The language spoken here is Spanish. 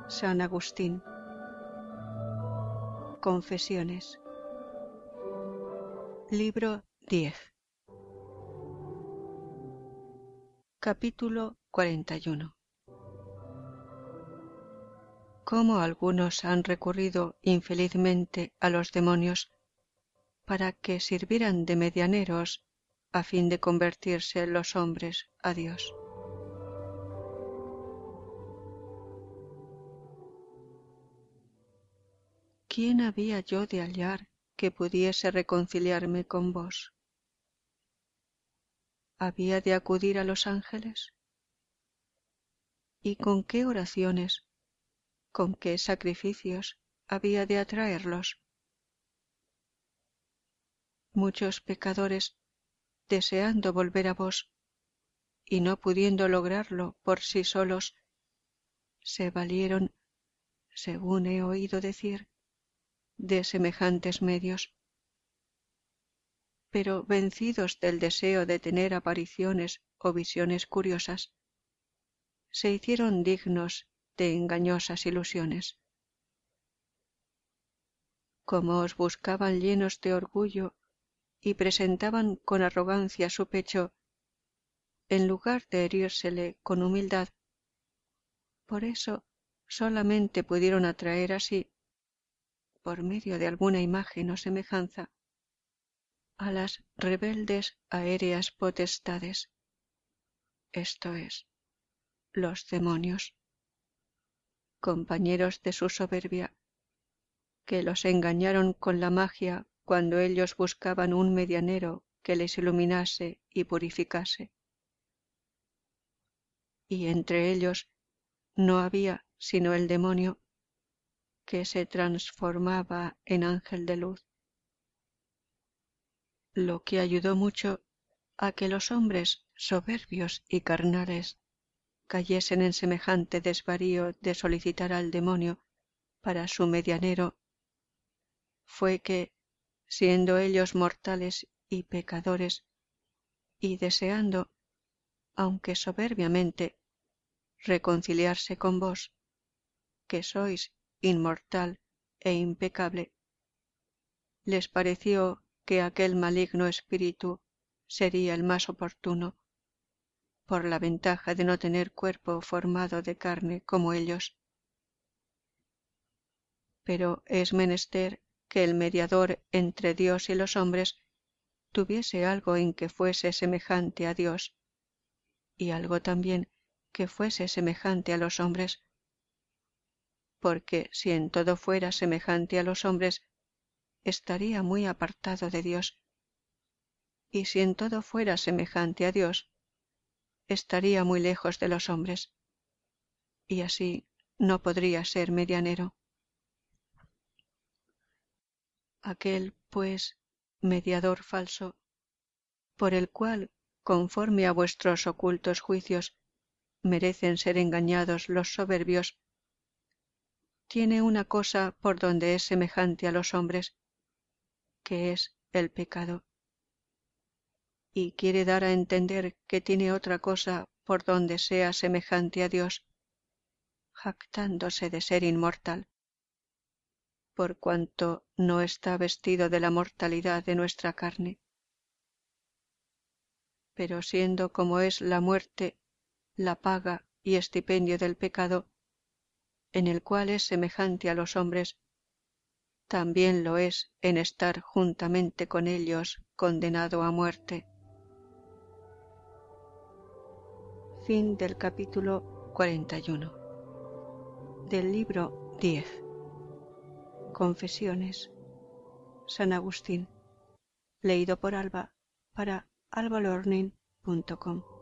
San Agustín. Confesiones. Libro 10. Capítulo 41. Cómo algunos han recurrido infelizmente a los demonios para que sirvieran de medianeros a fin de convertirse los hombres a Dios. ¿Quién había yo de hallar que pudiese reconciliarme con vos? ¿Había de acudir a los ángeles? ¿Y con qué oraciones, con qué sacrificios había de atraerlos? Muchos pecadores, deseando volver a vos, y no pudiendo lograrlo por sí solos, se valieron, según he oído decir, de semejantes medios. Pero vencidos del deseo de tener apariciones o visiones curiosas, se hicieron dignos de engañosas ilusiones. Como os buscaban llenos de orgullo y presentaban con arrogancia su pecho, en lugar de herírsele con humildad, por eso solamente pudieron atraer así, por medio de alguna imagen o semejanza, a las rebeldes aéreas potestades, esto es, los demonios, compañeros de su soberbia, que los engañaron con la magia cuando ellos buscaban un medianero que les iluminase y purificase. Y entre ellos no había sino el demonio, que se transformaba en ángel de luz, lo que ayudó mucho a que los hombres soberbios y carnales cayesen en semejante desvarío de solicitar al demonio para su medianero, fue que, siendo ellos mortales y pecadores, y deseando, aunque soberbiamente, reconciliarse con vos, que sois inmortal e impecable, les pareció que aquel maligno espíritu sería el más oportuno, por la ventaja de no tener cuerpo formado de carne como ellos. Pero es menester que el mediador entre Dios y los hombres tuviese algo en que fuese semejante a Dios, y algo también que fuese semejante a los hombres, porque si en todo fuera semejante a los hombres, estaría muy apartado de Dios, y si en todo fuera semejante a Dios, estaría muy lejos de los hombres, y así no podría ser medianero. Aquel, pues, mediador falso, por el cual, conforme a vuestros ocultos juicios, merecen ser engañados los soberbios, tiene una cosa por donde es semejante a los hombres, que es el pecado, y quiere dar a entender que tiene otra cosa por donde sea semejante a Dios, jactándose de ser inmortal, por cuanto no está vestido de la mortalidad de nuestra carne. Pero siendo como es la muerte, la paga y estipendio del pecado, en el cual es semejante a los hombres, también lo es en estar juntamente con ellos condenado a muerte. Fin del capítulo 41. Del libro 10. Confesiones. San Agustín. Leído por Alba para albalearning.com.